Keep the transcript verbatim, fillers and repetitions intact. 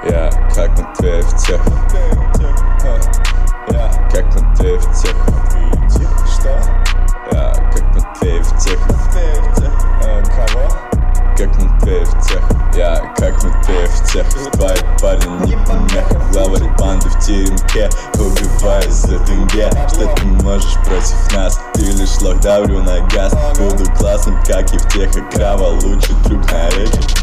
Я как Матвей в тех. Я как Матвей в тех. Что? Я как Матвей в тех. Кого? Как Матвей в тех. Я как Матвей в тех. Твои парни не помех. Главарь банды в теремке, убиваясь за тенге. Что ты можешь против нас? Ты лишь лох, давлю на газ. Буду классным, как и в тех. Крава лучший друг на реке.